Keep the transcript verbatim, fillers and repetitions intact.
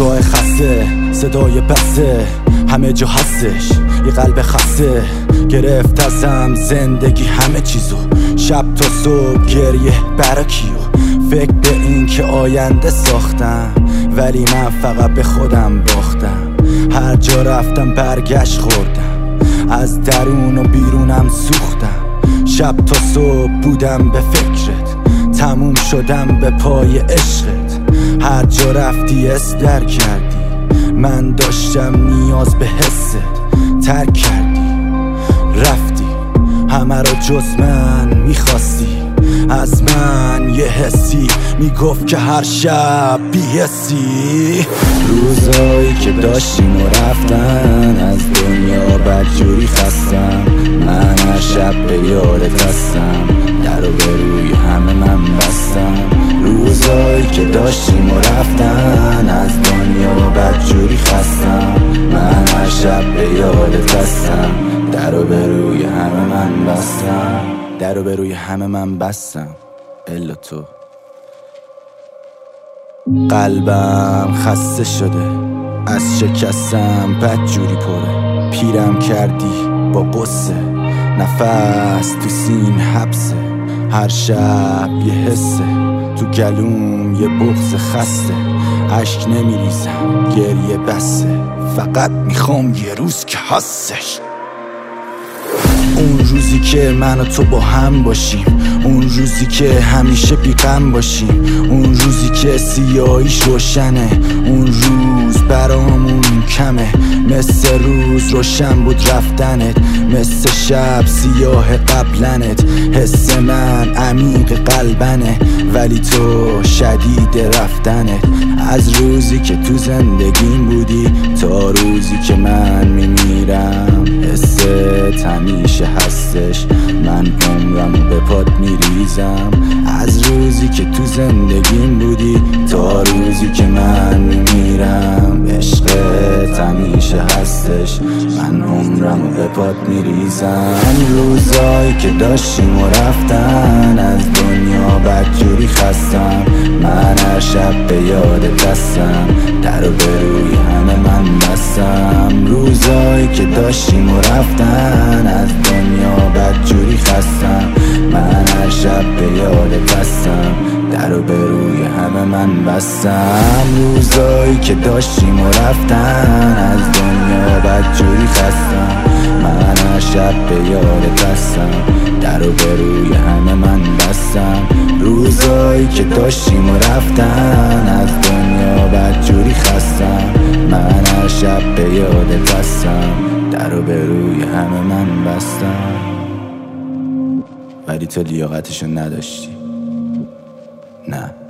نگاه خسته، صدای بسته همه جا هستش، یه قلب خسته گرفت ازم زندگی همه چیزو. شب تا صبح گریه برا کیو، فکر به این که آینده ساختم ولی من فقط به خودم باختم. هر جا رفتم برگشت خوردم، از درون و بیرونم سوختم. شب تا صبح بودم به فکرت، تموم شدم به پای عشقت. هر جا رفتی اسدر کردی، من داشتم نیاز به حست. ترک کردی رفتی، همه رو جز من میخواستی. از من یه حسی میگفت که هر شب بی‌حسی. روزایی که داشتیم و رفتن، از دنیا بدجوری خستم. من هر شب به یادت هستم، در و به روی همه من بستم. روزایی که داشتیم و رفتن، از دنیا بدجوری خستم. من هر شب به یادت هستم، در و به روی همه من بستم. در و به روی همه من بستم الا تو. قلبم خسته شده، از شکستم بدجوری پره. پیرم کردی با قصه، نفس تو سین حبسه. هر شب یه حسه، تو گلوم یه بغض خسته. عشق نمیریزم گریه بسه، فقط میخوام یه روز که هستش. اون روزی که من و تو با هم باشیم، اون روزی که همیشه بی غم باشیم، اون روزی که سیاهیش روشنه، اون روز برامون کمه. مثل روز روشن بود رفتنت، مثل شب سیاه قبلنت. حس من عمیق قلبنه، ولی تو شدید رفتنت. از روزی که تو زندگیم بودی تا روزی که من میمیرم، حست همیشه هستش. من عمرم به پات میریزم. از روزی که تو زندگیم بودی تا روزی که من میمیرم، عشقت همیشه هستش. من عمرم به پات میریزم. روزایی که داشتیم و رفتن، از دنیا بدجوری خستم. من هر شب به یادت هستم، در و به روی همه من بستم. روزایی که داشتیم و رفتن، از دنیا بدجوری خستم. من هر شب به یادت هستم، در و به روی همه من بستم. روزایی که داشتیم و رفتن، از دنیا بدجوری خستم. من هر شب به یادت هستم، در و به روی همه من بستم. روزایی که داشتیم و رفتن، از دنیا بدجوری خستم. من هر شب به یادت هستم، در و به روی همه من بستم. ولی تو لیاقتشو نداشتی. نه.